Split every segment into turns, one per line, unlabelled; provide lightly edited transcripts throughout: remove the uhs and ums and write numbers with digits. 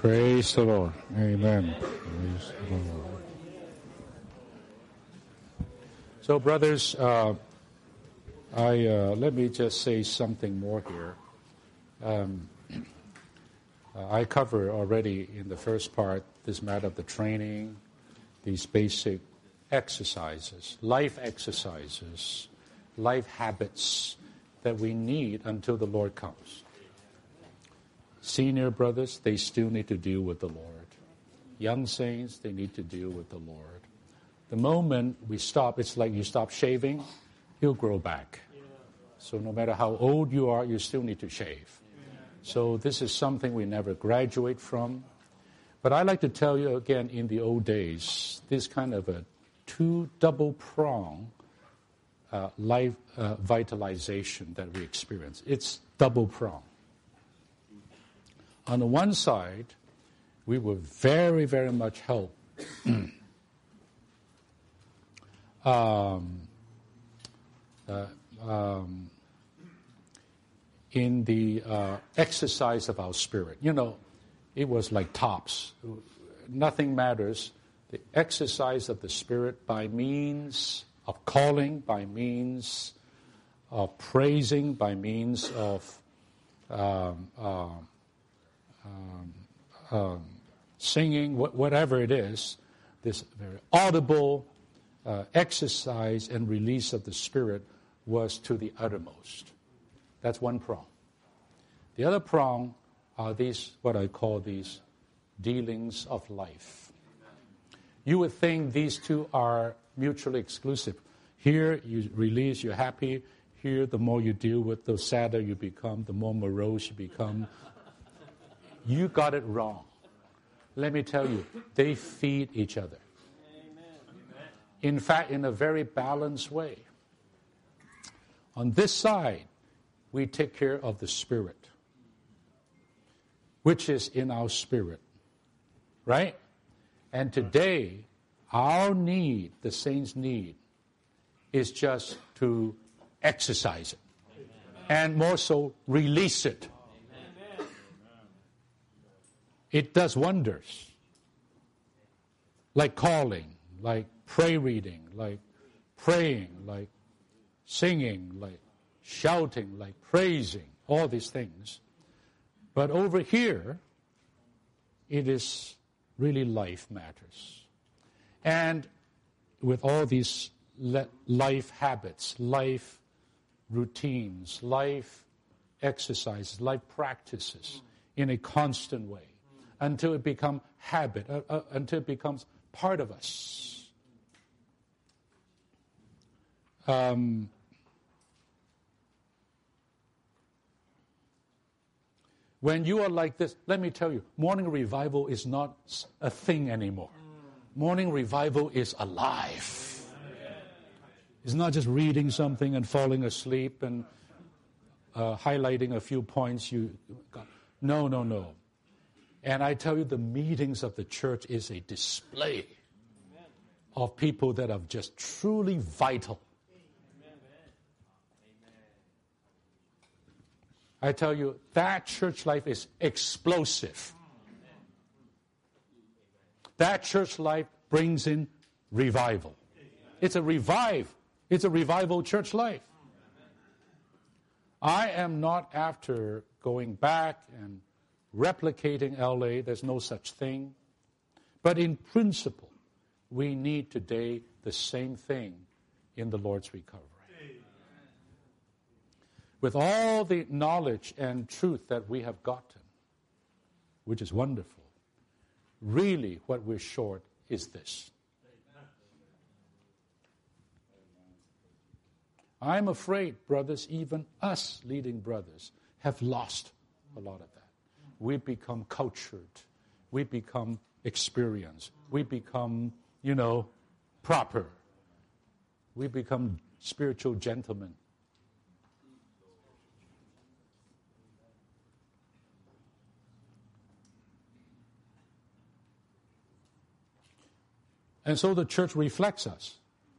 Praise the Lord. Amen. Praise the Lord. So, brothers, let me just say something more here. I covered already in the first part this matter of the training, these basic exercises, life habits that we need until the Lord comes. Senior brothers, they still need to deal with the Lord. Young saints, they need to deal with the Lord. The moment we stop, it's like you stop shaving, he'll grow back. So no matter how old you are, you still need to shave. So this is something we never graduate from. But I like to tell you again, in the old days, this kind of a double-prong life vitalization that we experience. It's double-prong. On the one side, we were very, very much helped in the exercise of our spirit. You know, it was like tops. Nothing matters. The exercise of the spirit by means of calling, by means of praising, by means of singing, whatever it is, this very audible exercise and release of the Spirit was to the uttermost. That's one prong. The other prong are these, what I call these dealings of life. You would think these two are mutually exclusive. Here you release, you're happy. Here, the more you deal with, the sadder you become, the more morose you become. You got it wrong. Let me tell you, they feed each other. In fact, in a very balanced way. On this side, we take care of the spirit, which is in our spirit, right? And today, our need, the saints' need, is just to exercise it. And more so, release it. It does wonders. Like calling, like prayer reading, like praying, like singing, like shouting, like praising, all these things. But over here, it is really life matters. And with all these life habits, life routines, life exercises, life practices in a constant way, until it becomes habit, until it becomes part of us. When you are like this, let me tell you, morning revival is not a thing anymore. Morning revival is alive. It's not just reading something and falling asleep and highlighting a few points you got. No. And I tell you, the meetings of the church is a display of people that are just truly vital. I tell you, that church life is explosive. That church life brings in revival. It's a revival church life. I am not after going back and replicating LA. There's no such thing. But in principle, we need today the same thing in the Lord's recovery. With all the knowledge and truth that we have gotten, which is wonderful, really what we're short is this. I'm afraid, brothers, even us leading brothers have lost a lot of that. We become cultured. We become experienced. We become, proper. We become spiritual gentlemen. And so the church reflects us.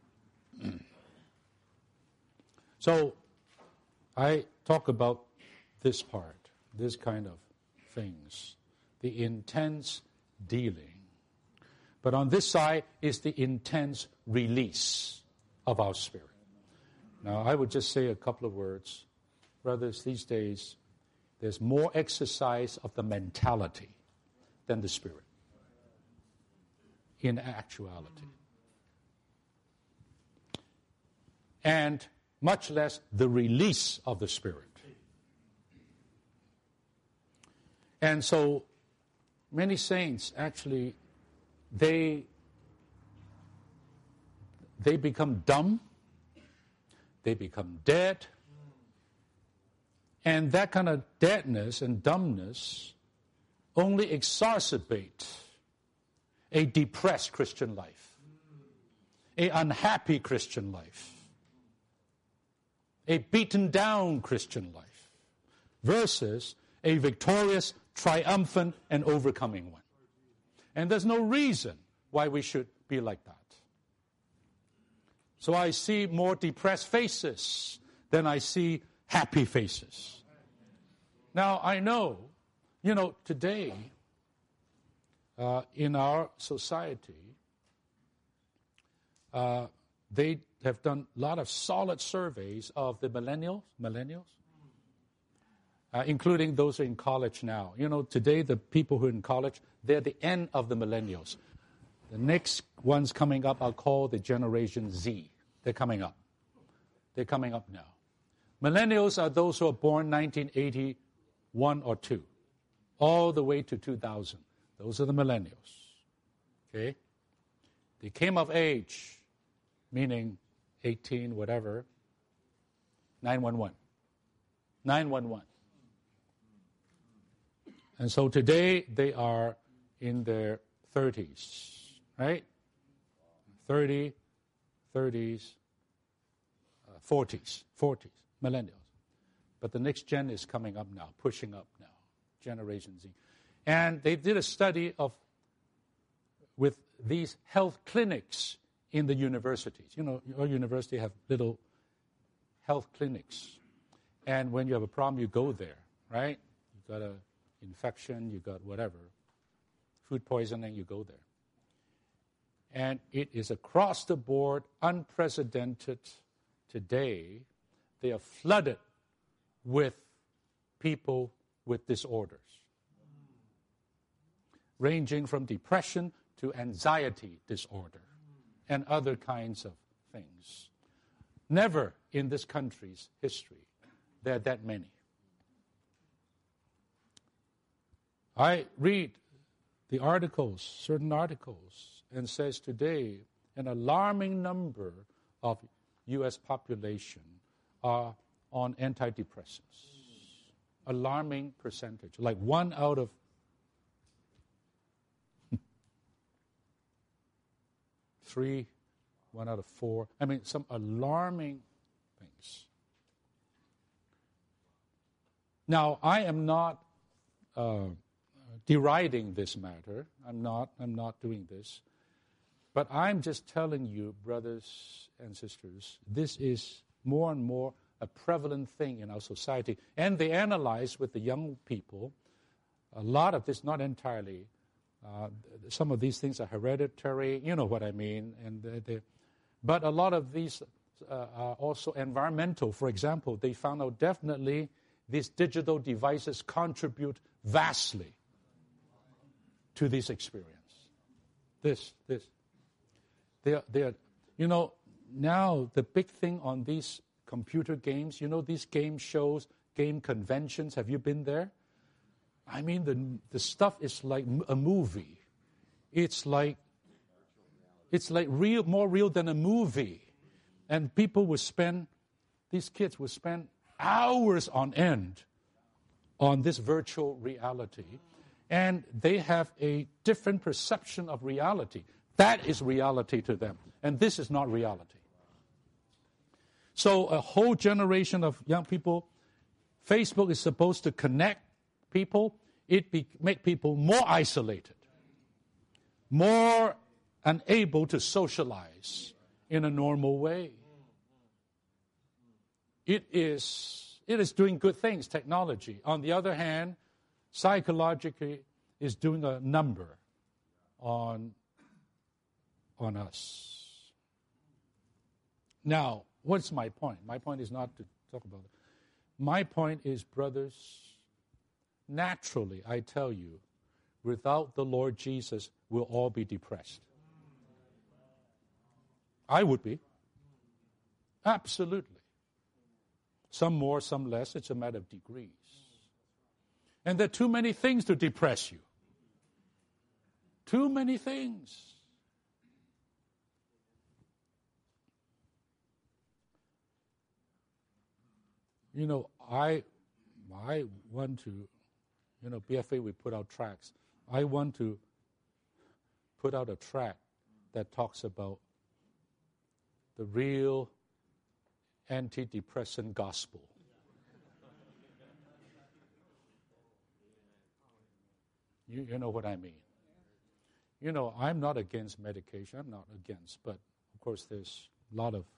So I talk about this part, this kind of things, the intense dealing. But on this side is the intense release of our spirit. Now, I would just say a couple of words. Brothers, these days, there's more exercise of the mentality than the spirit in actuality. And much less the release of the spirit. And so many saints actually, they become dumb, they become dead, and that kind of deadness and dumbness only exacerbate a depressed Christian life, an unhappy Christian life, a beaten down Christian life, versus a victorious, triumphant, and overcoming one. And there's no reason why we should be like that. So I see more depressed faces than I see happy faces. Now, I know, today, in our society, they have done a lot of solid surveys of the millennials, including those who are in college now. Today the people who are in college, they're the end of the millennials. The next ones coming up are called the Generation Z. They're coming up. They're coming up now. Millennials are those who are born 1981 or 2, all the way to 2000. Those are the millennials. Okay? They came of age, meaning 18, whatever, 911. 911. And so today they are in their 30s, right? 30s, 40s, millennials. But the next gen is coming up now, pushing up now, Generation Z. And they did a study with these health clinics in the universities. Your university have little health clinics. And when you have a problem, you go there, right? You got an infection, you got whatever, food poisoning, you go there. And it is across the board, unprecedented today. They are flooded with people with disorders, ranging from depression to anxiety disorder and other kinds of things. Never in this country's history there are that many. I read the articles, certain articles, and says today an alarming number of U.S. population are on antidepressants. Alarming percentage, like 1 out of 3, 1 out of 4. I mean, some alarming things. Now, I am not deriding this matter. I'm not doing this. But I'm just telling you, brothers and sisters, this is more and more a prevalent thing in our society. And they analyze with the young people a lot of this, not entirely. Some of these things are hereditary, you know what I mean. But a lot of these are also environmental. For example, they found out definitely these digital devices contribute vastly to this experience. They are, now the big thing on these computer games, these game shows, game conventions, have you been there? I mean, the stuff is like a movie. It's like real, more real than a movie. And these kids would spend hours on end on this virtual reality. And they have a different perception of reality. That is reality to them. And this is not reality. So a whole generation of young people, Facebook is supposed to connect people. Make people more isolated, more unable to socialize in a normal way. It is doing good things, technology. On the other hand, psychologically, is doing a number on us. Now, what's my point? My point is not to talk about it. My point is, brothers, naturally, I tell you, without the Lord Jesus, we'll all be depressed. I would be. Absolutely. Some more, some less. It's a matter of degrees. And there are too many things to depress you. Too many things. You know, I want to, BFA, we put out tracts. I want to put out a tract that talks about the real antidepressant gospel. You know what I mean. I'm not against medication. I'm not against, but of course there's a lot of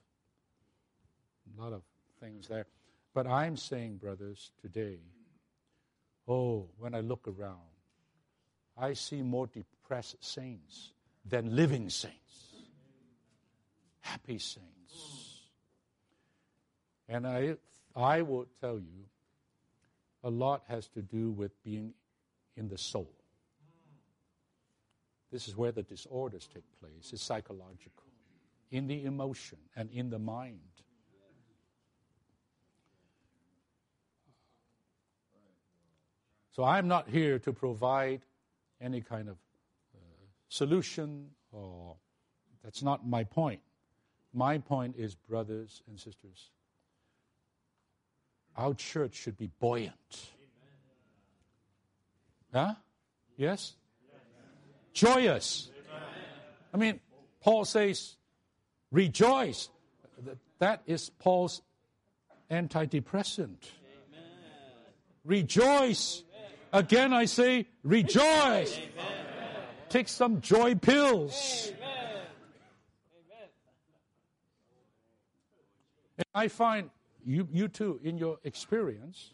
things there. But I'm saying, brothers, today, when I look around, I see more depressed saints than living saints, happy saints. And I will tell you, a lot has to do with being in the soul. This is where the disorders take place. It's psychological, in the emotion and in the mind. So I'm not here to provide any kind of solution, or that's not my point. My point is, brothers and sisters, our church should be buoyant. Huh? Yes? Joyous. I mean, Paul says, rejoice. That is Paul's antidepressant. Rejoice. Again, I say, rejoice. Take some joy pills. And I find, you too, in your experience,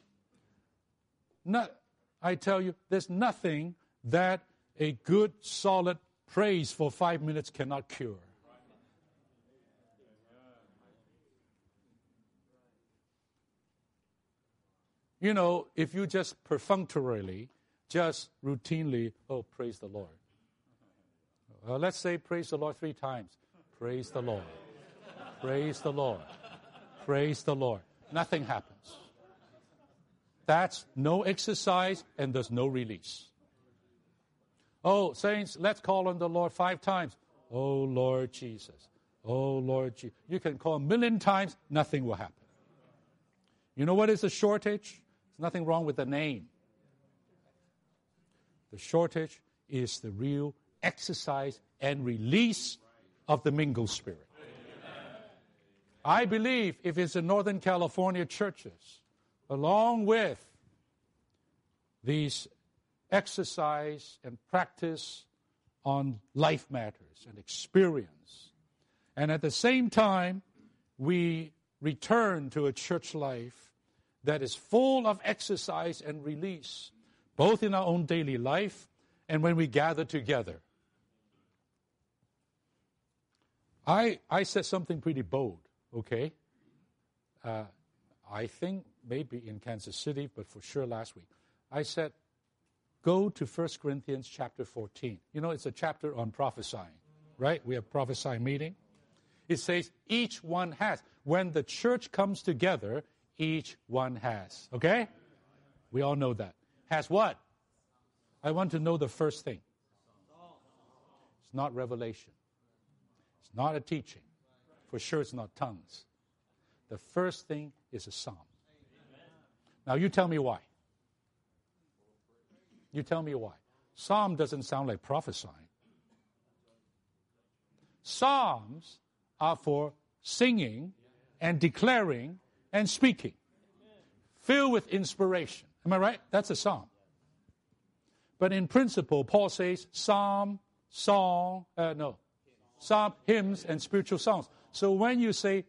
I tell you, there's nothing that a good, solid praise for 5 minutes cannot cure. If you just perfunctorily, just routinely, praise the Lord. Let's say praise the Lord 3 times. Praise the Lord. Praise the Lord. Praise the Lord. Nothing happens. That's no exercise and there's no release. Saints, let's call on the Lord 5 times. Oh, Lord Jesus. Oh, Lord Jesus. You can call 1,000,000 times, nothing will happen. You know what is the shortage? There's nothing wrong with the name. The shortage is the real exercise and release of the mingled spirit. I believe if it's in Northern California churches, along with these exercise and practice on life matters and experience, and at the same time, we return to a church life that is full of exercise and release, both in our own daily life and when we gather together. I said something pretty bold, okay? I think maybe in Kansas City, but for sure last week. I said, go to 1 Corinthians chapter 14. It's a chapter on prophesying, right? We have prophesying meeting. It says, each one has. When the church comes together, each one has. Okay? We all know that. Has what? I want to know the first thing. It's not revelation. It's not a teaching. For sure it's not tongues. The first thing is a psalm. Now you tell me why. You tell me why. Psalm doesn't sound like prophesying. Psalms are for singing and declaring and speaking. Filled with inspiration. Am I right? That's a psalm. But in principle, Paul says psalm, hymns, and spiritual songs. So when you say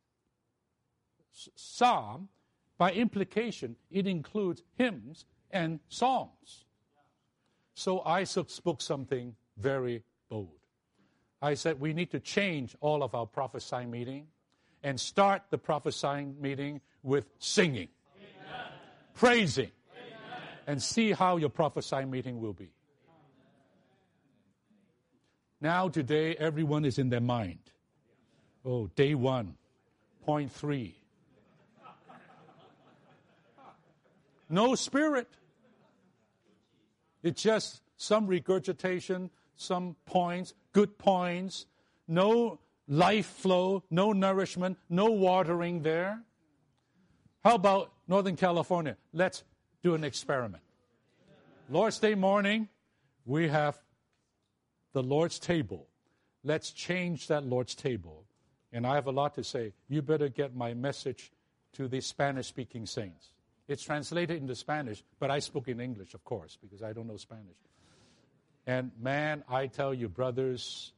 psalm, by implication, it includes hymns and songs. So I spoke something very bold. I said we need to change all of our prophesying meeting and start the prophesying meeting with singing, Amen. Praising, Amen. And see how your prophesying meeting will be. Now today, everyone is in their mind. Oh, day 1, point 3. No spirit. It's just some regurgitation, some points, good points, no life flow, no nourishment, no watering there. How about Northern California? Let's do an experiment. Lord's Day morning, we have the Lord's table. Let's change that Lord's table. And I have a lot to say. You better get my message to the Spanish-speaking saints. It's translated into Spanish, but I spoke in English, of course, because I don't know Spanish. And man, I tell you, brothers,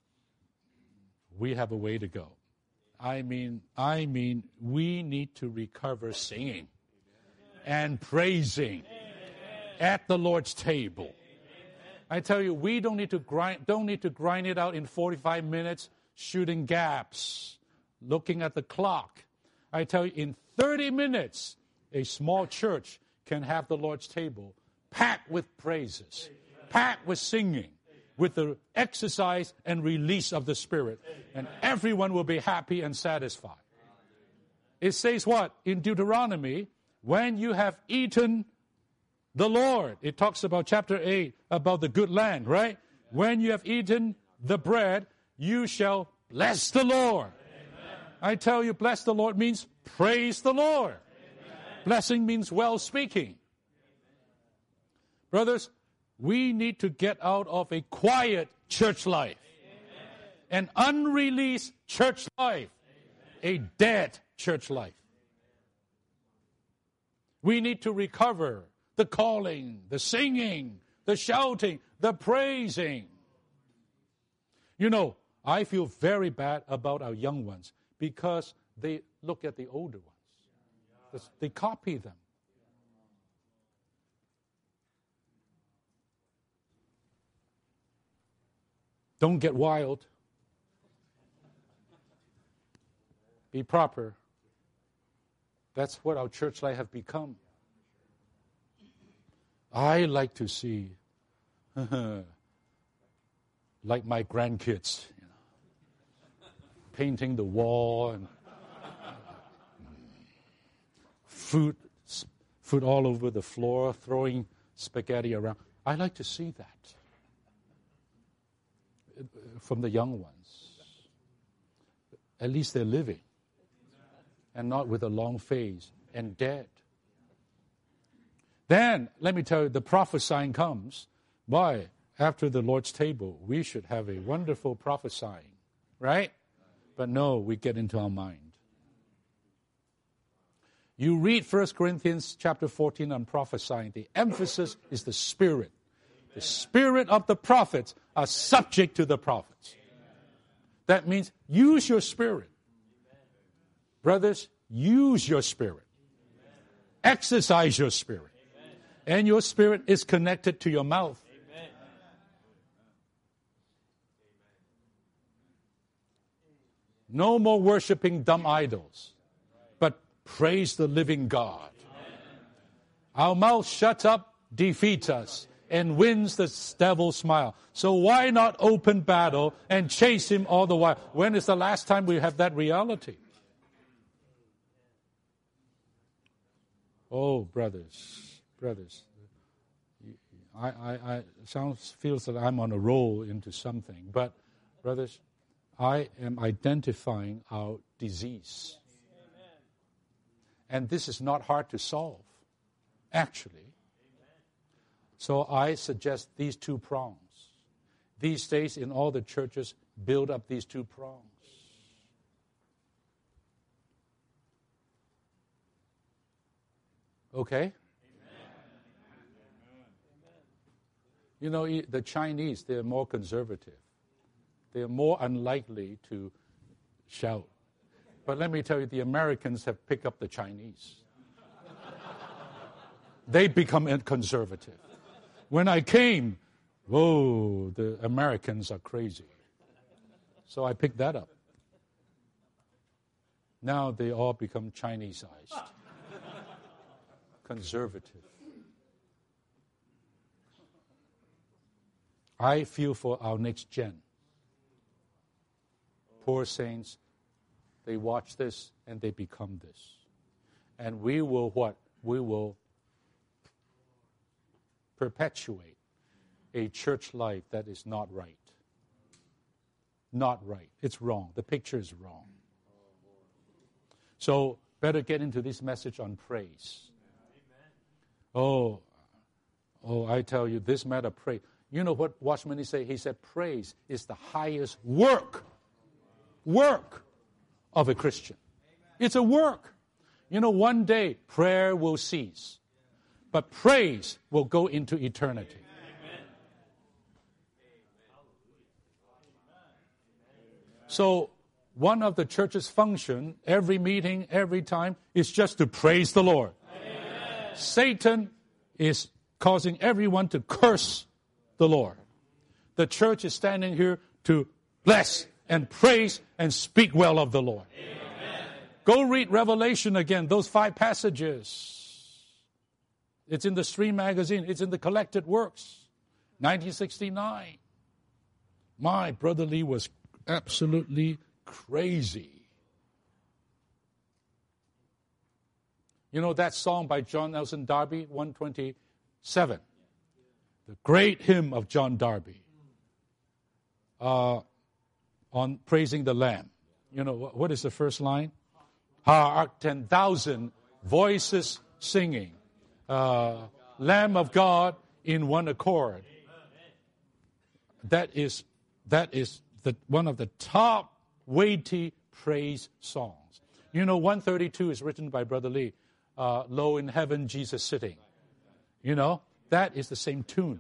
we have a way to go. I mean, we need to recover singing and praising at the Lord's table. I tell you, we don't need to grind it out in 45 minutes, shooting gaps, looking at the clock. I tell you, in 30 minutes, a small church can have the Lord's table packed with praises, packed with singing, with the exercise and release of the Spirit. And everyone will be happy and satisfied. It says what? In Deuteronomy, when you have eaten the Lord. It talks about chapter 8, about the good land, right? When you have eaten the bread, you shall bless the Lord. Amen. I tell you, bless the Lord means praise the Lord. Amen. Blessing means well speaking. Brothers, we need to get out of a quiet church life, an unreleased church life, a dead church life. We need to recover the calling, the singing, the shouting, the praising. You know, I feel very bad about our young ones because they look at the older ones. They copy them. Don't get wild. Be proper. That's what our church life have become. I like to see, like my grandkids, painting the wall and food all over the floor, throwing spaghetti around. I like to see that from the young ones. At least they're living and not with a long face and dead. Then, let me tell you, the prophesying comes. Why? After the Lord's table, we should have a wonderful prophesying, right? But no, we get into our mind. You read 1 Corinthians chapter 14 on prophesying. The emphasis is the Spirit. The spirit of the prophets are subject to the prophets. That means use your spirit. Brothers, use your spirit. Exercise your spirit. And your spirit is connected to your mouth. No more worshiping dumb idols, but praise the living God. Our mouth shuts up, defeats us, and wins the devil's smile. So why not open battle and chase him all the while? When is the last time we have that reality? Oh, brothers, I feels that I'm on a roll into something. But, brothers, I am identifying our disease. And this is not hard to solve, actually. So I suggest these two prongs. These days in all the churches, build up these two prongs. Okay? You know, the Chinese, they're more conservative. They're more unlikely to shout. But let me tell you, the Americans have picked up the Chinese. They become conservative. When I came, whoa, the Americans are crazy. So I picked that up. Now they all become Chinese-ized, conservative. I feel for our next gen. Poor saints, they watch this and they become this. And we will what? We will perpetuate a church life that is not right. Not right. It's wrong. The picture is wrong. So, better get into this message on praise. Oh, I tell you, this matter, praise. You know what Watchman he said? He said, praise is the highest work of a Christian. It's a work. You know, one day, prayer will cease. But praise will go into eternity. So, one of the church's function, every meeting, every time, is just to praise the Lord. Amen. Satan is causing everyone to curse the Lord. The church is standing here to bless and praise and speak well of the Lord. Amen. Go read Revelation again, those 5 passages. It's in the Stream magazine. It's in the Collected Works, 1969. My Brother Lee was absolutely crazy. You know that song by John Nelson Darby, 127, the great hymn of John Darby, on praising the Lamb. You know, what is the first line? Hark, 10,000 voices singing, Lamb of God in one accord. That is one of the top weighty praise songs. You know, 132 is written by Brother Lee. Lo in heaven, Jesus sitting. You know, that is the same tune.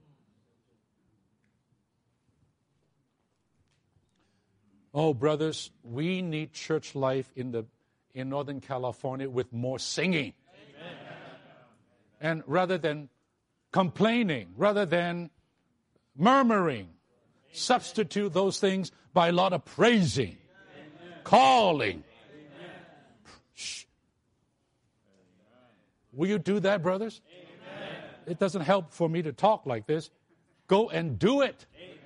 Oh, brothers, we need church life in Northern California with more singing. Amen. And rather than complaining, rather than murmuring, substitute those things by a lot of praising, calling. Shh. Will you do that, brothers? Amen. It doesn't help for me to talk like this. Go and do it.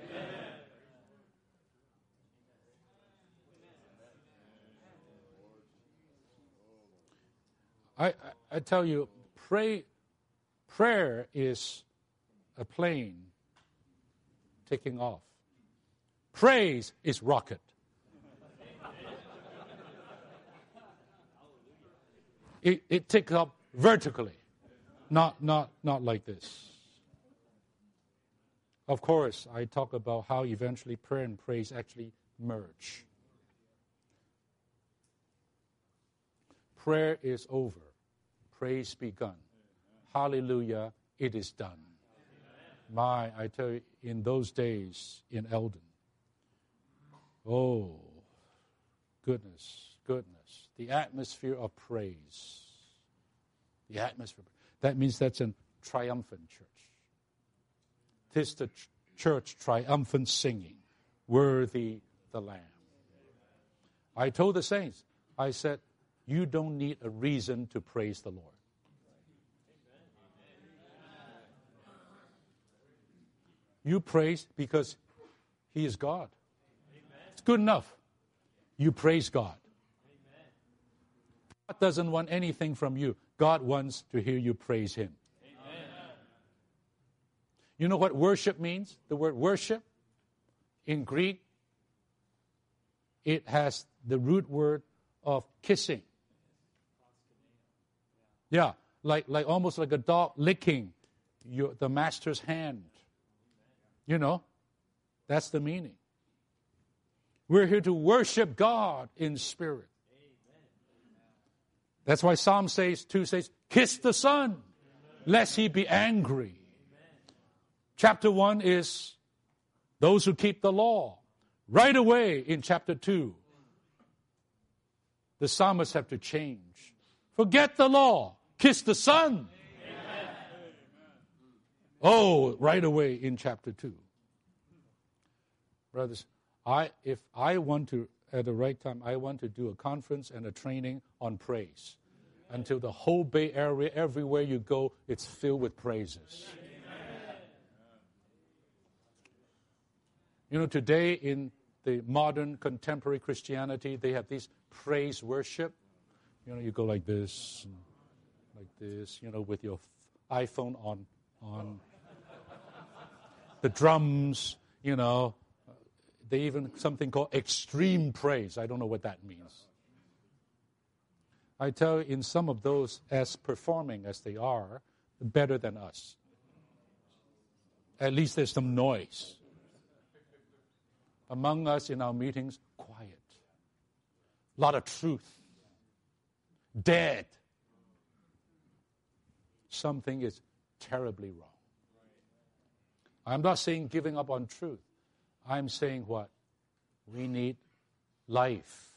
I tell you, prayer is a plane taking off. Praise is rocket. It takes up vertically, not like this. Of course, I talk about how eventually prayer and praise actually merge. Prayer is over. Praise begun. Hallelujah, it is done. I tell you, in those days in Eldon, oh, goodness. The atmosphere of praise. The atmosphere. That means that's a triumphant church. 'Tis the church triumphant singing, worthy the Lamb. I told the saints, I said, you don't need a reason to praise the Lord. You praise because He is God. It's good enough. You praise God. God doesn't want anything from you. God wants to hear you praise Him. You know what worship means? The word worship in Greek, it has the root word of kissing. Yeah, like almost like a dog licking the master's hand. You know, that's the meaning. We're here to worship God in spirit. That's why Psalm 2 says, kiss the Son, lest He be angry. Chapter 1 is those who keep the law. Right away in chapter 2, the psalmists have to change. Forget the law. Kiss the Son. Oh, right away in chapter 2. Brothers, if I want to, at the right time, I want to do a conference and a training on praise. Until the whole Bay Area, everywhere you go, it's filled with praises. You know, today in the modern contemporary Christianity, they have this praise worship. You know, you go like this, you know, with your iPhone on the drums, you know. They even something called extreme praise. I don't know what that means. I tell you, in some of those, as performing as they are, better than us. At least there's some noise. Among us in our meetings, quiet. A lot of truth. Dead. Something is terribly wrong. I'm not saying giving up on truth. I'm saying what? We need life.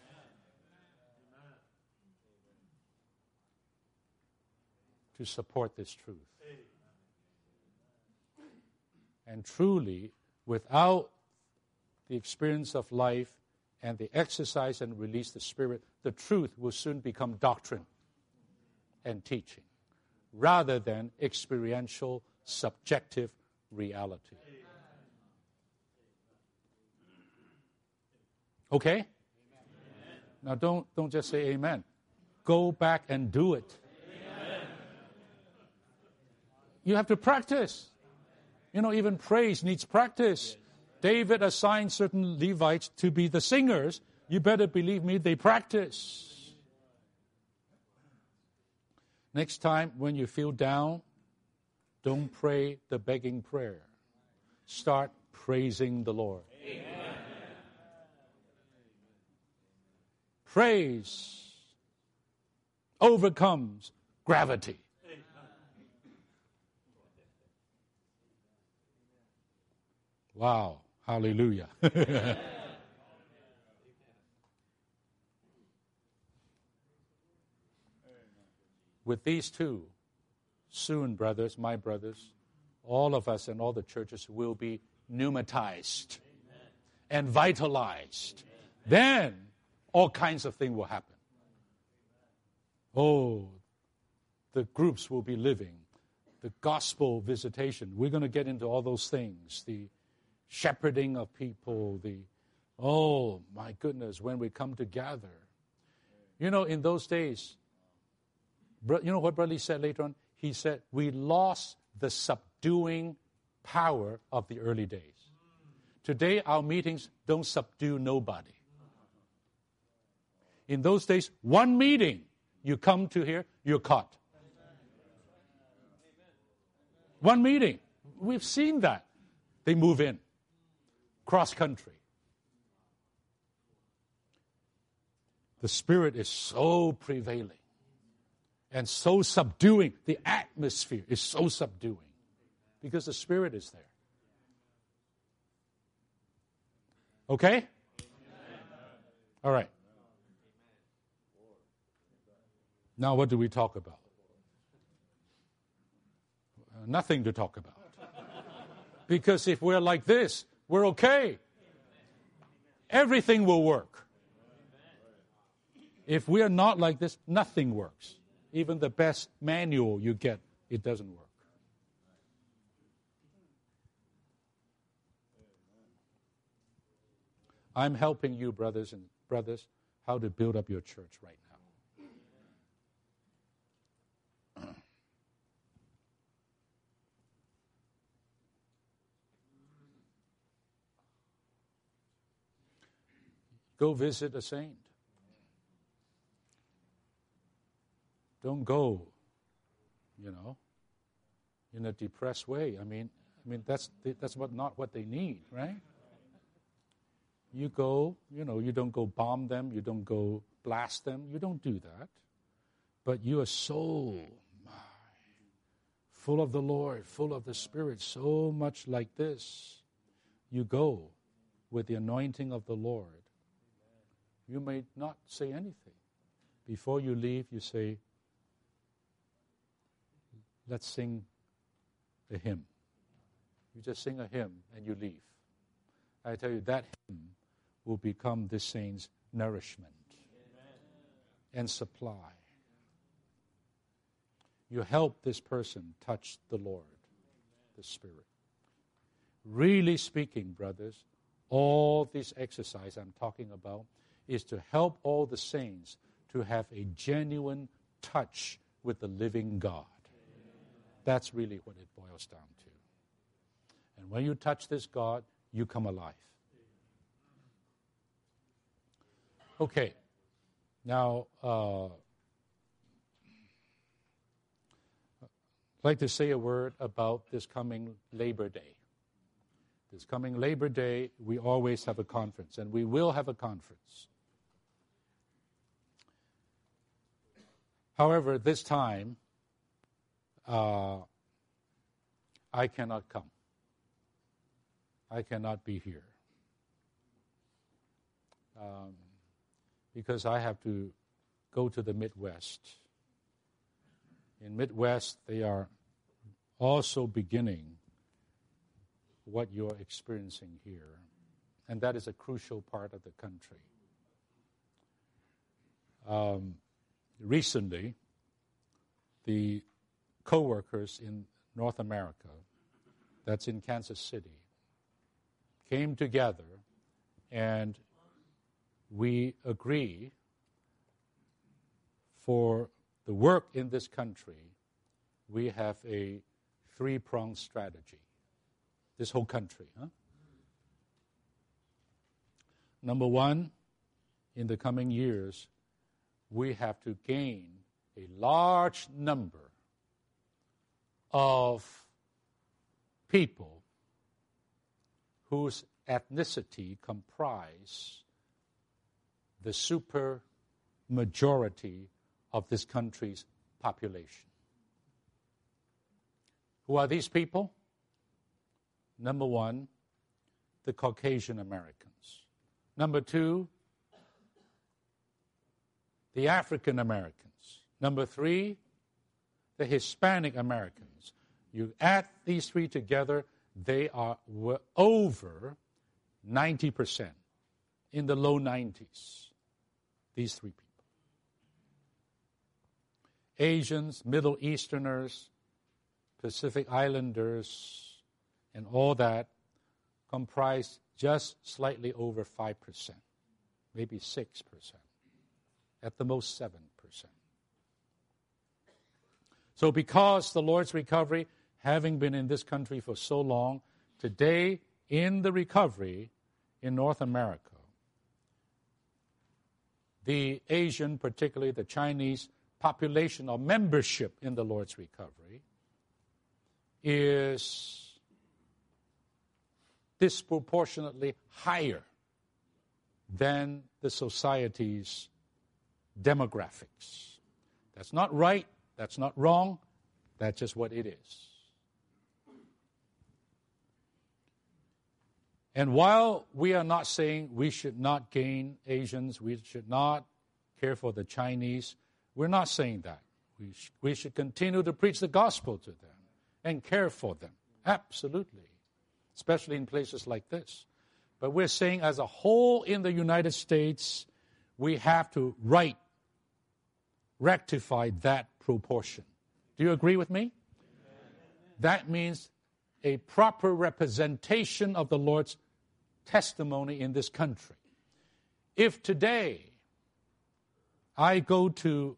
To support this truth. And truly, without the experience of life and the exercise and release of the Spirit, the truth will soon become doctrine and teaching, rather than experiential, subjective reality. Okay? Now don't just say amen. Go back and do it. You have to practice. You know, even praise needs practice. David assigned certain Levites to be the singers. You better believe me, they practice. Next time when you feel down, don't pray the begging prayer. Start praising the Lord. Amen. Praise overcomes gravity. Wow. Hallelujah. With these two, soon, brothers, my brothers, all of us and all the churches will be pneumatized and vitalized. Then all kinds of things will happen. Oh, the groups will be living. The gospel visitation. We're going to get into all those things. The shepherding of people. Oh, my goodness, when we come together. You know, in those days, you know what Brother Lee said later on? He said, we lost the subduing power of the early days. Today, our meetings don't subdue nobody. In those days, one meeting, you come to here, you're caught. One meeting. We've seen that. They move in. Cross country. The Spirit is so prevailing and so subduing. The atmosphere is so subduing because the Spirit is there. Okay? All right. Now what do we talk about? Nothing to talk about. Because if we're like this, we're okay. Everything will work. If we are not like this, nothing works. Even the best manual you get, it doesn't work. I'm helping you, brothers, how to build up your church right now. Go visit a saint. Don't go, in a depressed way. I mean that's not what they need, right? You go, you don't go bomb them, you don't go blast them, you don't do that. But you are so full of the Lord, full of the Spirit, so much like this. You go with the anointing of the Lord. You may not say anything. Before you leave, you say, let's sing a hymn. You just sing a hymn and you leave. I tell you, that hymn will become this saint's nourishment and supply. You help this person touch the Lord, the Spirit. Really speaking, brothers, all this exercise I'm talking about is to help all the saints to have a genuine touch with the living God. That's really what it boils down to. And when you touch this God, you come alive. Okay. Now, I'd like to say a word about this coming Labor Day. This coming Labor Day, we always have a conference, and we will have a conference. However, this time, I cannot come. I cannot be here. Because I have to go to the Midwest. In Midwest, they are also beginning what you're experiencing here. And that is a crucial part of the country. Recently, the co-workers in North America, that's in Kansas City, came together and we agree for the work in this country, we have a three-pronged strategy. This whole country. Number one, in the coming years, we have to gain a large number of people whose ethnicity comprise the super majority of this country's population. Who are these people? Number one, the Caucasian Americans. Number two, the African Americans. Number three, the Hispanic Americans. You add these three together, they are over 90%, in the low 90s, these three people. Asians, Middle Easterners, Pacific Islanders, and all that comprise just slightly over 5%, maybe 6%, at the most 7%. So because the Lord's recovery, having been in this country for so long, today in the recovery in North America, the Asian, particularly the Chinese population or membership in the Lord's recovery is disproportionately higher than the society's demographics. That's not right, that's not wrong, that's just what it is. And while we are not saying we should not gain Asians, we should not care for the Chinese, we're not saying that. We should continue to preach the gospel to them and care for them. Absolutely. Especially in places like this. But we're saying as a whole in the United States, we have to rectify that proportion. Do you agree with me? Amen. That means a proper representation of the Lord's testimony in this country. If today I go to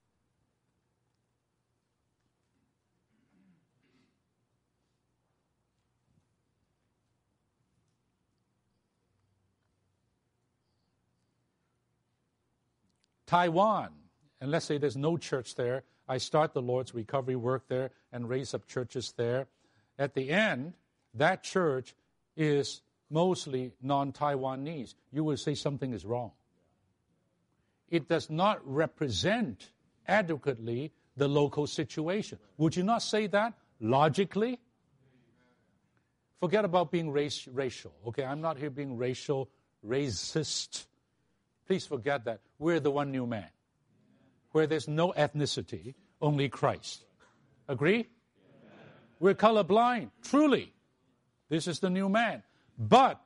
Taiwan, and let's say there's no church there, I start the Lord's recovery work there and raise up churches there. At the end, that church is mostly non-Taiwanese. You will say something is wrong. It does not represent adequately the local situation. Would you not say that logically? Forget about being racial. Okay, I'm not here being racist. Please forget that. We're the one new man. Where there's no ethnicity, only Christ. Agree? We're colorblind, truly. This is the new man. But,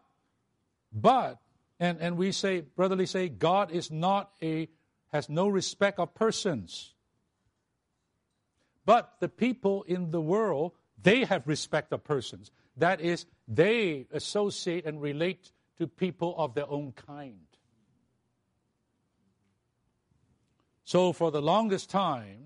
and we say, brotherly say, God has no respect of persons. But the people in the world, they have respect of persons. That is, they associate and relate to people of their own kind. So for the longest time,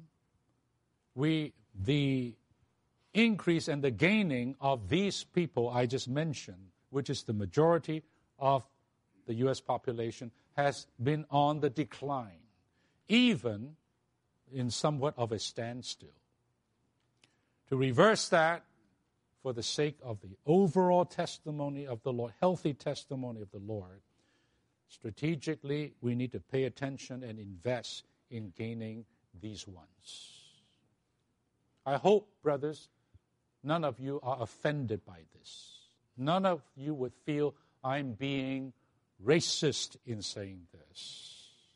the increase and the gaining of these people I just mentioned, which is the majority of the U.S. population, has been on the decline, even in somewhat of a standstill. To reverse that, for the sake of the overall testimony of the Lord, healthy testimony of the Lord, strategically we need to pay attention and invest in gaining these ones. I hope, brothers, none of you are offended by this. None of you would feel I'm being racist in saying this.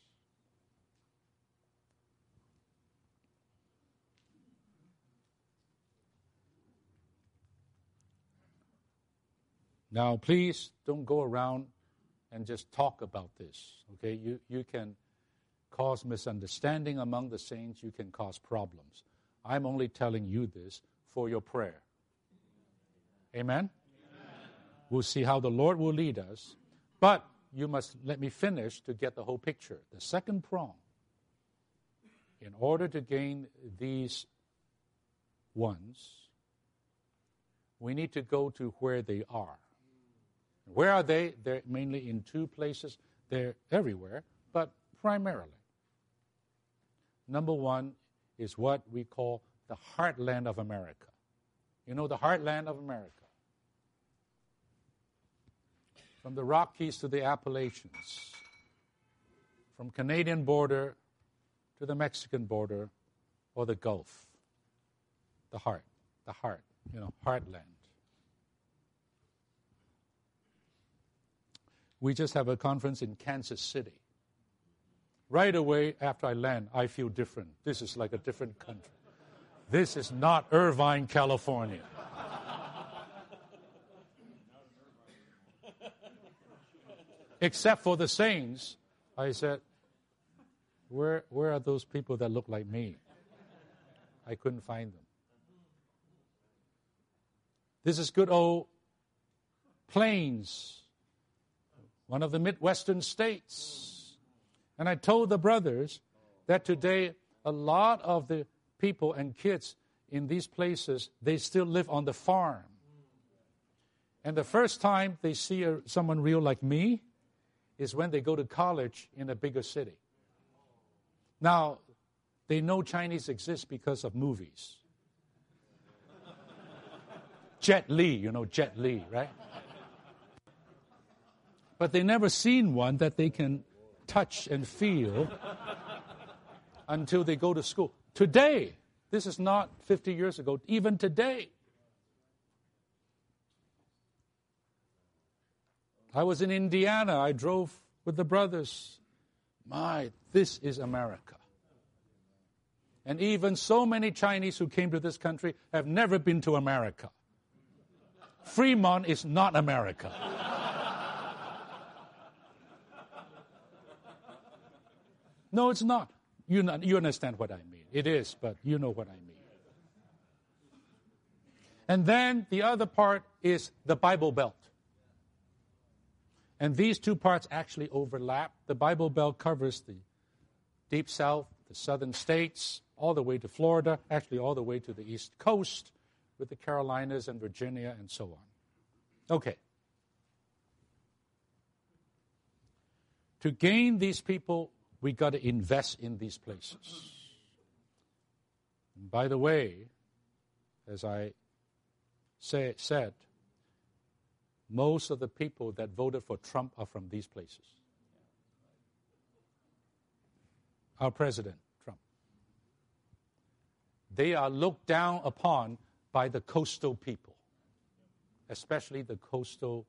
Now, please don't go around and just talk about this, okay? You can cause misunderstanding among the saints. You can cause problems. I'm only telling you this for your prayer. Amen? We'll see how the Lord will lead us. But you must let me finish to get the whole picture. The second prong, in order to gain these ones, we need to go to where they are. Where are they? They're mainly in two places. They're everywhere, but primarily. Number one is what we call the heartland of America. You know the heartland of America? From the Rockies to the Appalachians, from Canadian border to the Mexican border or the Gulf. The heart, heartland. We just have a conference in Kansas City. Right away after I land, I feel different. This is like a different country. This is not Irvine, California. Except for the saints, I said, where are those people that look like me? I couldn't find them. This is good old Plains, one of the Midwestern states. And I told the brothers that today a lot of the people and kids in these places, they still live on the farm. And the first time they see someone real like me is when they go to college in a bigger city. Now, they know Chinese exists because of movies. Jet Li, Jet Li, right? But they never seen one that they can touch and feel until they go to school. Today, this is not 50 years ago, even today. I was in Indiana. I drove with the brothers. This is America. And even so many Chinese who came to this country have never been to America. Fremont is not America. No, it's not. You understand what I mean. It is, but you know what I mean. And then the other part is the Bible Belt. And these two parts actually overlap. The Bible Belt covers the Deep South, the southern states, all the way to Florida, actually all the way to the East Coast with the Carolinas and Virginia and so on. Okay. To gain these people, we got to invest in these places. And by the way, as I said, most of the people that voted for Trump are from these places. Our president, Trump. They are looked down upon by the coastal people, especially the coastal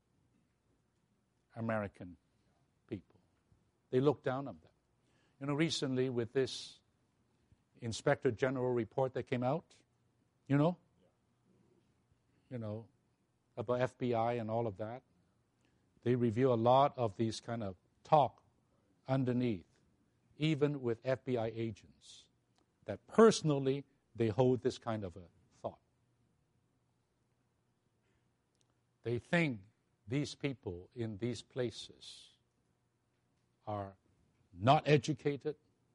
American people. They look down on them. Recently with this Inspector General report that came out, about FBI and all of that. They reveal a lot of these kind of talk underneath, even with FBI agents, that personally they hold this kind of a thought. They think these people in these places are not educated,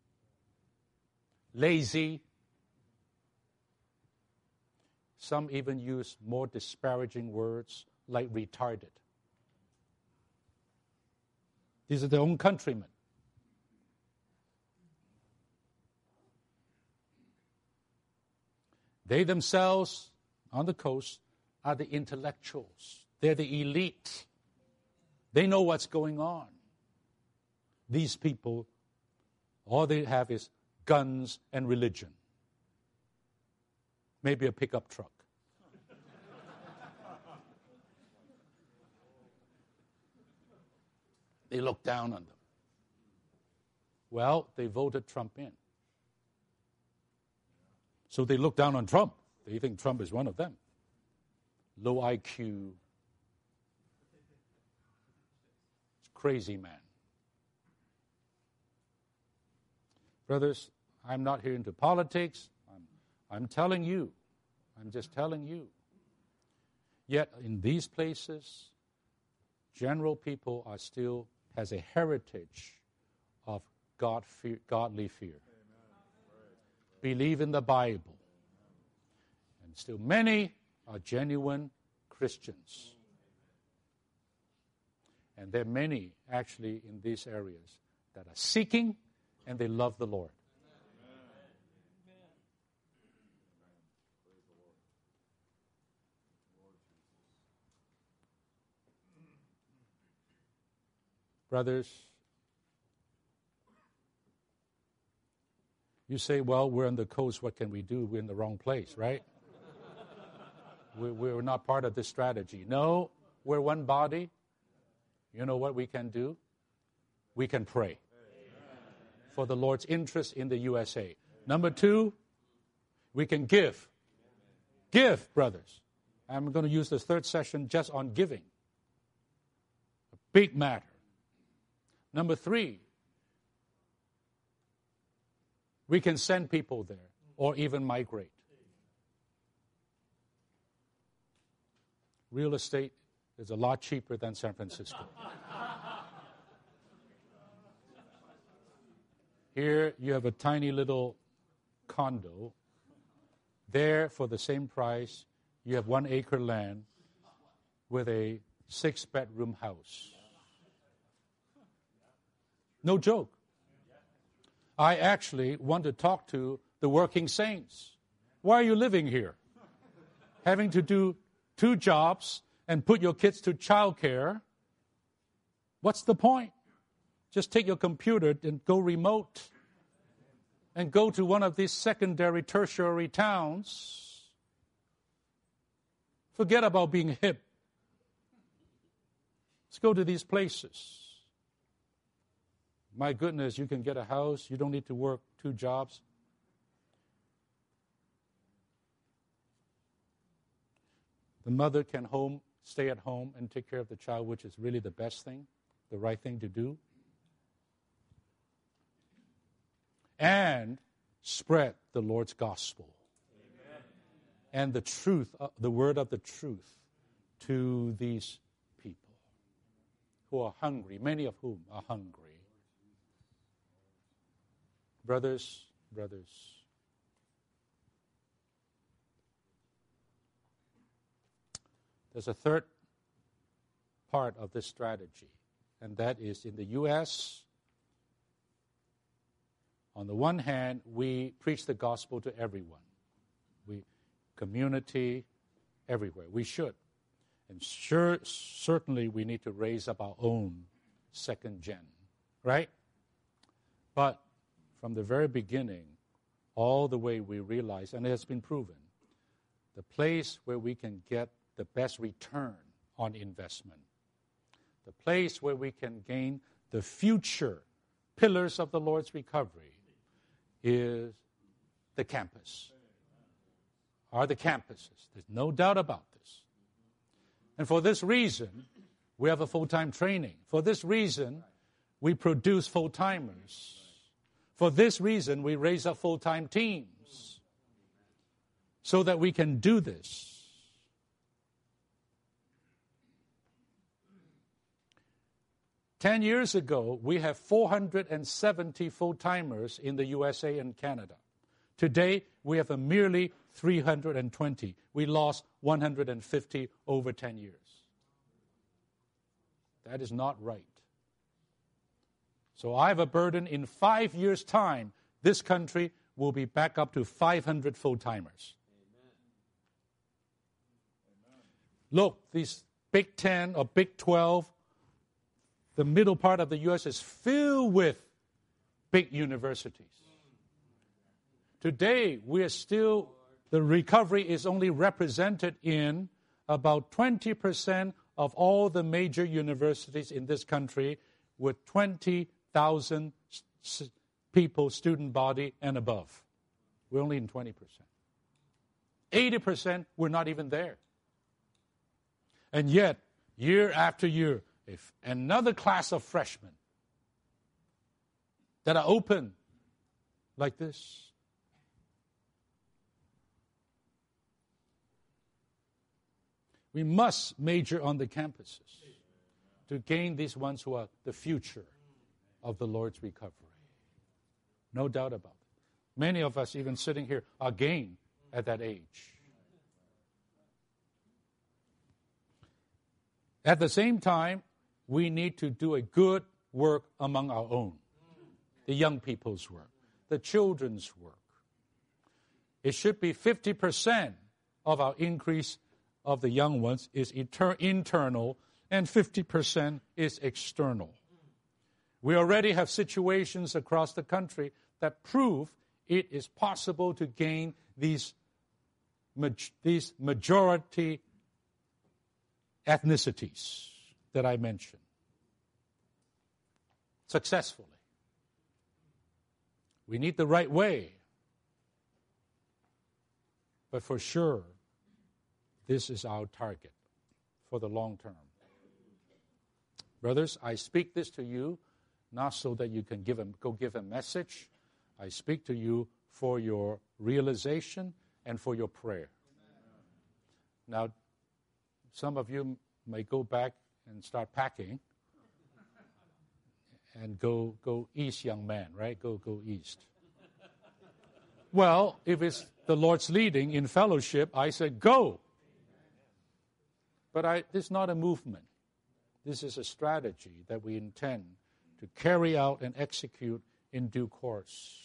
lazy. Some even use more disparaging words like retarded. These are their own countrymen. They themselves, on the coast, are the intellectuals. They're the elite. They know what's going on. These people, all they have is guns and religion. Maybe a pickup truck. They look down on them. Well, they voted Trump in. So they look down on Trump. They think Trump is one of them. Low IQ. Crazy man. Brothers, I'm not here into politics. I'm telling you. I'm just telling you. Yet in these places, general people are still has a heritage of godly fear. Believe in the Bible. And still many are genuine Christians. And there are many actually in these areas that are seeking and they love the Lord. Brothers, you say, well, we're on the coast, what can we do? We're in the wrong place, right? We're not part of this strategy. No, we're one body. You know what we can do? We can pray for the Lord's interest in the USA. Number two, we can give. Give, brothers. I'm going to use this third session just on giving. A big matter. Number three, we can send people there or even migrate. Real estate is a lot cheaper than San Francisco. Here you have a tiny little condo. There, for the same price, you have 1 acre land with a 6-bedroom house. No joke. I actually want to talk to the working saints. Why are you living here? Having to do 2 jobs and put your kids to childcare. What's the point? Just take your computer and go remote and go to one of these secondary, tertiary towns. Forget about being hip. Let's go to these places. My goodness, you can get a house. You don't need to work 2 jobs. The mother can stay at home and take care of the child, which is really the best thing, the right thing to do. And spread the Lord's gospel. Amen. And the truth, the word of the truth to these people who are hungry, many of whom are hungry. Brothers, there's a third part of this strategy, and that is in the U.S., on the one hand, we preach the gospel to everyone. Community, everywhere. We should. And certainly we need to raise up our own second gen, right? But from the very beginning, all the way we realize, and it has been proven, the place where we can get the best return on investment, the place where we can gain the future pillars of the Lord's recovery is the campus, are the campuses. There's no doubt about this. And for this reason, we have a full-time training. For this reason, we produce full-timers. For this reason, we raise up full-time teams so that we can do this. Ten years ago, we have 470 full-timers in the USA and Canada. Today, we have a merely 320. We lost 150 over 10 years. That is not right. So I have a burden. In 5 years' time, this country will be back up to 500 full-timers. Look, these Big 10 or Big 12, the middle part of the U.S. is filled with big universities. Today, the recovery is only represented in about 20% of all the major universities in this country with 20,000 people, student body, and above. We're only in 20%. 80%, we're not even there. And yet, year after year, if another class of freshmen that are open like this, we must major on the campuses to gain these ones who are the future of the Lord's recovery. No doubt about it. Many of us, even sitting here, are gained at that age. At the same time, we need to do a good work among our own. The young people's work, the children's work. It should be 50% of our increase of the young ones is internal and 50% is external. We already have situations across the country that prove it is possible to gain these majority ethnicities that I mentioned successfully. We need the right way. But for sure, this is our target for the long term. Brothers, I speak this to you not so that you can go give a message. I speak to you for your realization and for your prayer. Now, some of you may go back and start packing and go east, young man, right? Go east. Well, if it's the Lord's leading in fellowship, I said go. But this is not a movement. This is a strategy that we intend to carry out and execute in due course.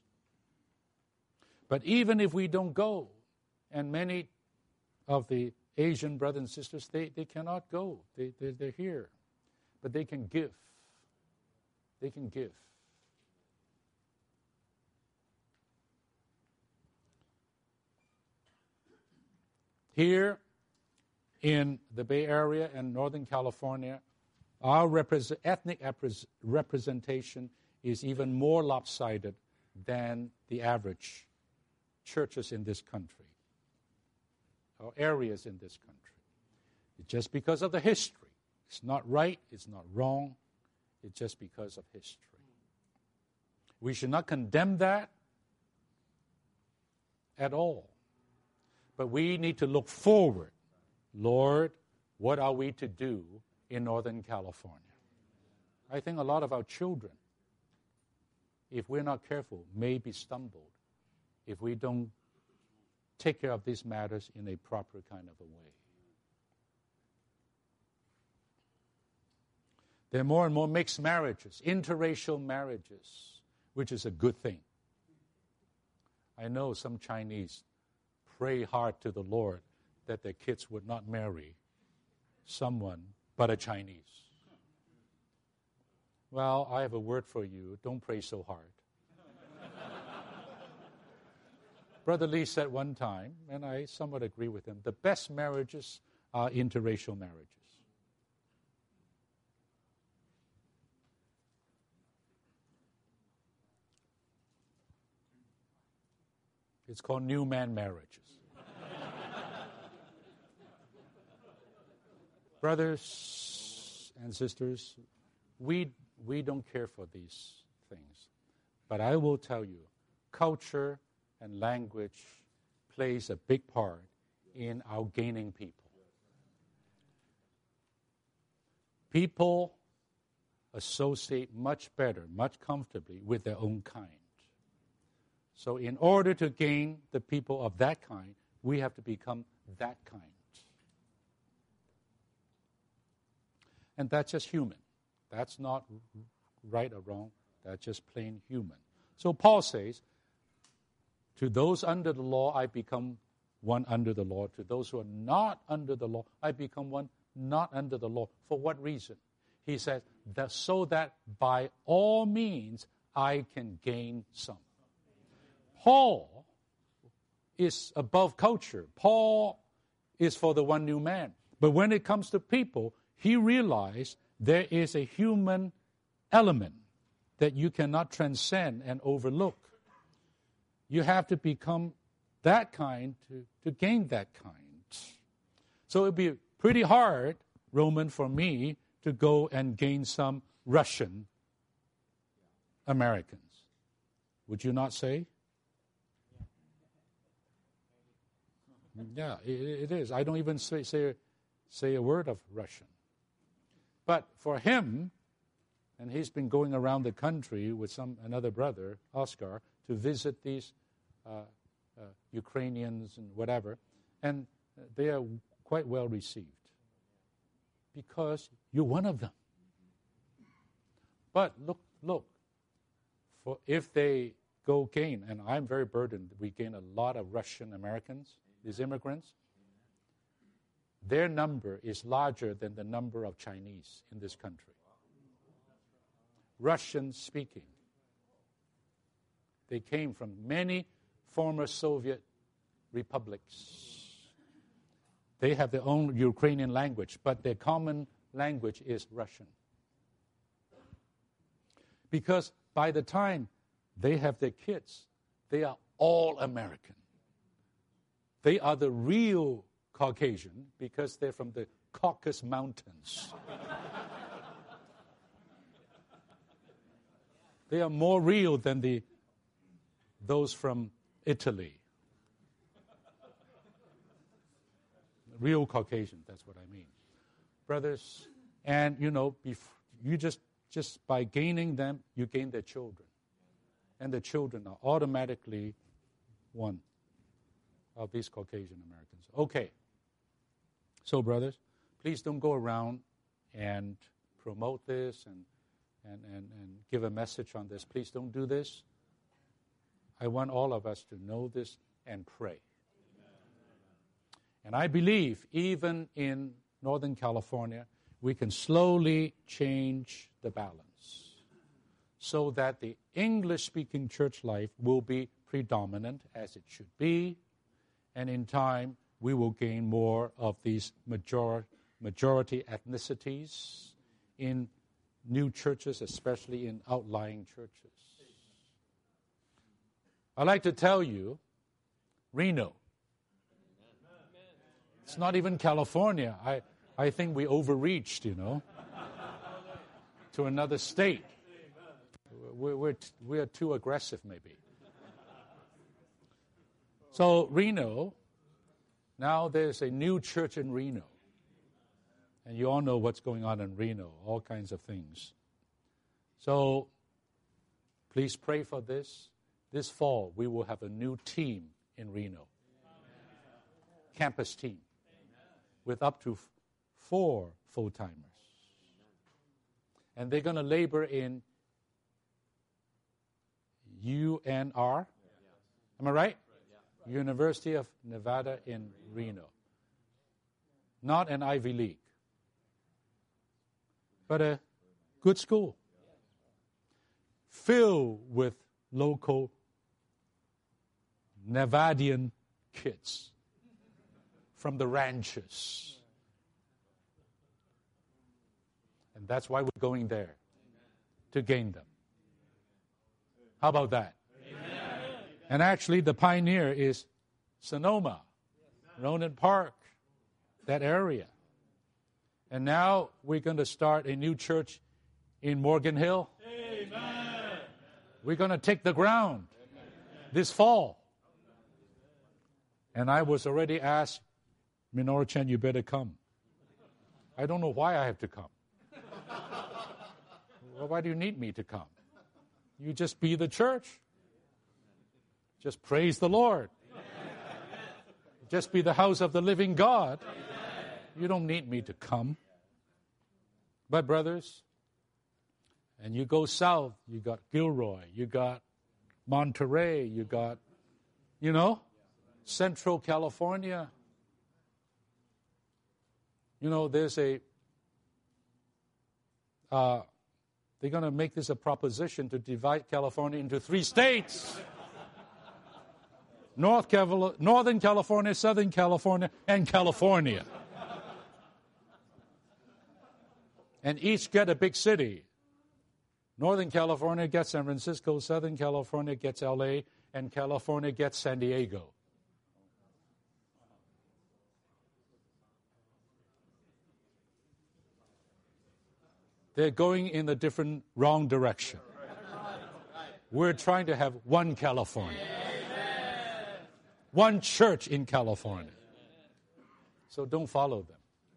But even if we don't go, and many of the Asian brothers and sisters, they cannot go. They're here. But they can give. They can give. Here in the Bay Area and Northern California, our ethnic representation is even more lopsided than the average churches in this country, or areas in this country. It's just because of the history. It's not right, it's not wrong, it's just because of history. We should not condemn that at all. But we need to look forward. Lord, what are we to do in Northern California? I think a lot of our children, if we're not careful, may be stumbled if we don't take care of these matters in a proper kind of a way. There are more and more mixed marriages, interracial marriages, which is a good thing. I know some Chinese pray hard to the Lord that their kids would not marry someone but a Chinese. Well, I have a word for you. Don't pray so hard. Brother Lee said one time, and I somewhat agree with him, the best marriages are interracial marriages. It's called new man marriages. Brothers and sisters, we don't care for these things. But I will tell you, culture and language plays a big part in our gaining people. People associate much better, much comfortably with their own kind. So in order to gain the people of that kind, we have to become that kind. And that's just human. That's not right or wrong. That's just plain human. So Paul says, to those under the law, I become one under the law. To those who are not under the law, I become one not under the law. For what reason? He says, so that by all means I can gain some. Paul is above culture. Paul is for the one new man. But when it comes to people, he realized there is a human element that you cannot transcend and overlook. You have to become that kind to gain that kind. So it would be pretty hard, Roman, for me to go and gain some Russian Americans. Would you not say? Yeah, it is. I don't even say a word of Russian. But for him, and he's been going around the country with another brother, Oscar, to visit these Ukrainians and whatever, and they are quite well received because you're one of them. But look, for if they go gain, and I'm very burdened, we gain a lot of Russian Americans, these immigrants. Their number is larger than the number of Chinese in this country. Russian speaking. They came from many former Soviet republics. They have their own Ukrainian language, but their common language is Russian. Because by the time they have their kids, they are all American. They are the real Caucasian because they're from the Caucasus Mountains. They are more real than those from Italy. Real Caucasian, that's what I mean. Brothers, and you just by gaining them, you gain their children. And the children are automatically one of these Caucasian Americans. Okay. So, brothers, please don't go around and promote this and give a message on this. Please don't do this. I want all of us to know this and pray. And I believe even in Northern California, we can slowly change the balance so that the English-speaking church life will be predominant as it should be, and in time we will gain more of these majority ethnicities in new churches, especially in outlying churches. I'd like to tell you, Reno. It's not even California. I think we overreached, to another state. We're too aggressive, maybe. So Reno, now there's a new church in Reno. And you all know what's going on in Reno, all kinds of things. So please pray for this. This fall, we will have a new team in Reno. Campus team. With up to 4 full-timers. And they're going to labor in UNR. Am I right? University of Nevada in Reno. Not an Ivy League, but a good school. Filled with local Nevadian kids from the ranches. And that's why we're going there, to gain them. How about that? Amen. And actually, the pioneer is Sonoma, Ronan Park, that area. And now we're going to start a new church in Morgan Hill. Amen. We're going to take the ground this fall. And I was already asked, Minoru Chen, you better come. I don't know why I have to come. Well, why do you need me to come? You just be the church. Just praise the Lord. Just be the house of the living God. You don't need me to come. But brothers, and you go south, you got Gilroy, you got Monterey, you got, Central California. There's they're going to make this a proposition to divide California into 3 states. Northern California, Southern California, and California. And each get a big city. Northern California gets San Francisco, Southern California gets L.A., and California gets San Diego. They're going in a different, wrong direction. We're trying to have one California. One church in California. So don't follow them.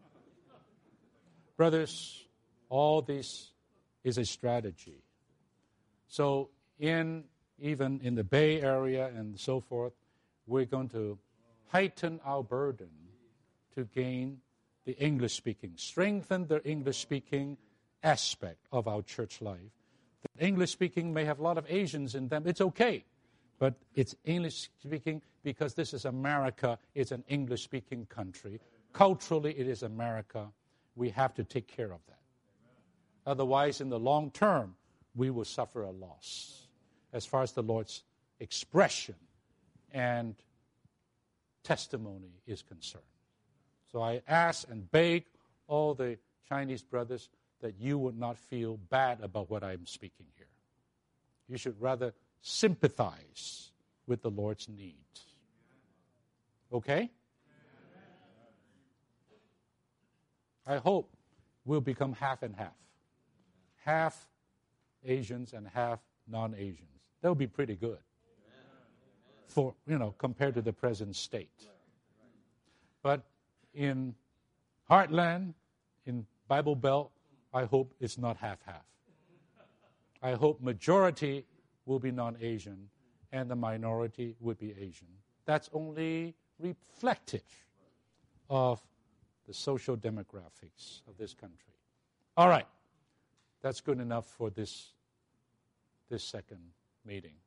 Brothers, all this is a strategy. So even in the Bay Area and so forth, we're going to heighten our burden to gain the English-speaking, strengthen the English-speaking aspect of our church life. The English-speaking may have a lot of Asians in them. It's okay. But it's English-speaking because this is America. It's an English-speaking country. Culturally, it is America. We have to take care of that. Otherwise, in the long term, we will suffer a loss as far as the Lord's expression and testimony is concerned. So I ask and beg all the Chinese brothers that you would not feel bad about what I'm speaking here. You should rather sympathize with the Lord's needs. Okay? I hope we'll become half and half. Half Asians and half non-Asians. That would be pretty good. For, compared to the present state. But in Heartland, in Bible Belt, I hope it's not half-half. I hope majority will be non-Asian and the minority would be Asian. That's only reflective of the social demographics of this country. All right. That's good enough for this second meeting.